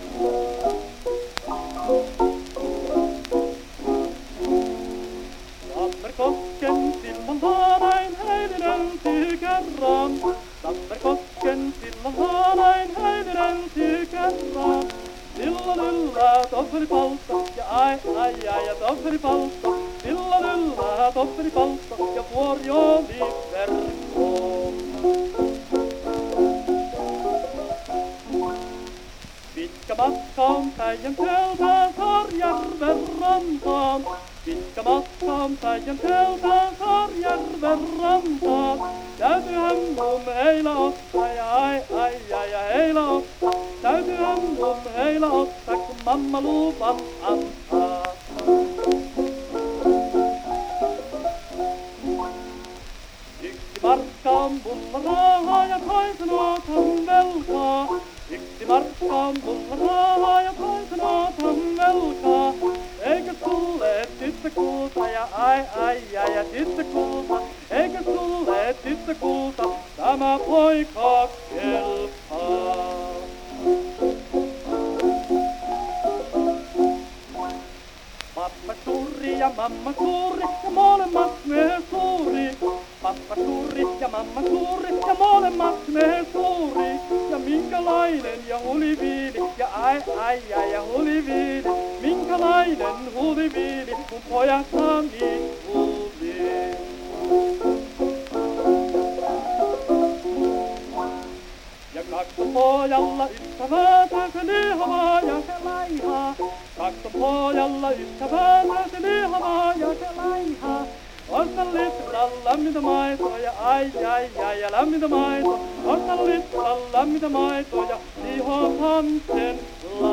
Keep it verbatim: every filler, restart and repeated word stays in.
Tammerkosken silmalla näin häilylentyy kerran. Tammerkosken silmalla näin häilylentyy kerran. Lilla lylla toffeli paltta ja ai ai ai ja toffeli paltta. Lilla lylla toffeli paltta ja vuori oli verkko. Pitkä matka on Päijänteeltä Saarijärven rantaan. Pitkä matka on Päijänteeltä Saarijärven rantaan. Täytyyhän mun heillä ottaa ja ai ai ai ja heillä ottaa. Täytyyhän mun heillä ottaa kun mamma luvan antaa. Yksi markka on mulla rahaa ja toisen otan velkaa. Yksi markka on mulla rahaa ja toisen otan velkaa. Eikö sulle tyttö kulta ja ai ai ai ja tyttö kulta. Eikö sulle tyttö kulta, tämä poika kelpaa. Pappa suuri ja mamma suuri ja molemmat me suuri. Pappa suuri ja mamma suuri ja molemmat me suuri. Ja minkälainen ja huliviili ja ai ai ai ja huliviili. Minkälainen huliviili kun pojastani huli. Ja kaksompojalla ystäväänsä se lihavaa ja se laihaa. Kaksompojalla ystäväänsä se lihavaa ja se laihaa. Osta litra lämmintä maitoa ja ai ai ai ja lämmintä maitoa. Osta litra lämmintä maitoa ja lihohan sen laihaa.